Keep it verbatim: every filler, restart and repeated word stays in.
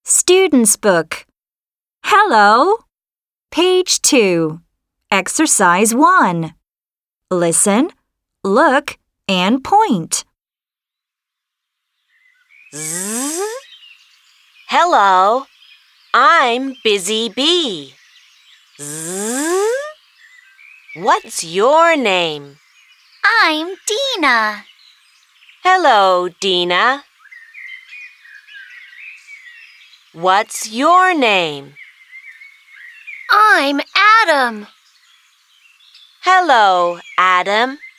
Student's Book. Hello. Page two. Exercise one. Listen, look, and point. Zzz. Hello, I'm Busy Bee. Zzz. What's your name? I'm Dina. Hello, Dina. What's your name? I'm Adam. Hello, Adam.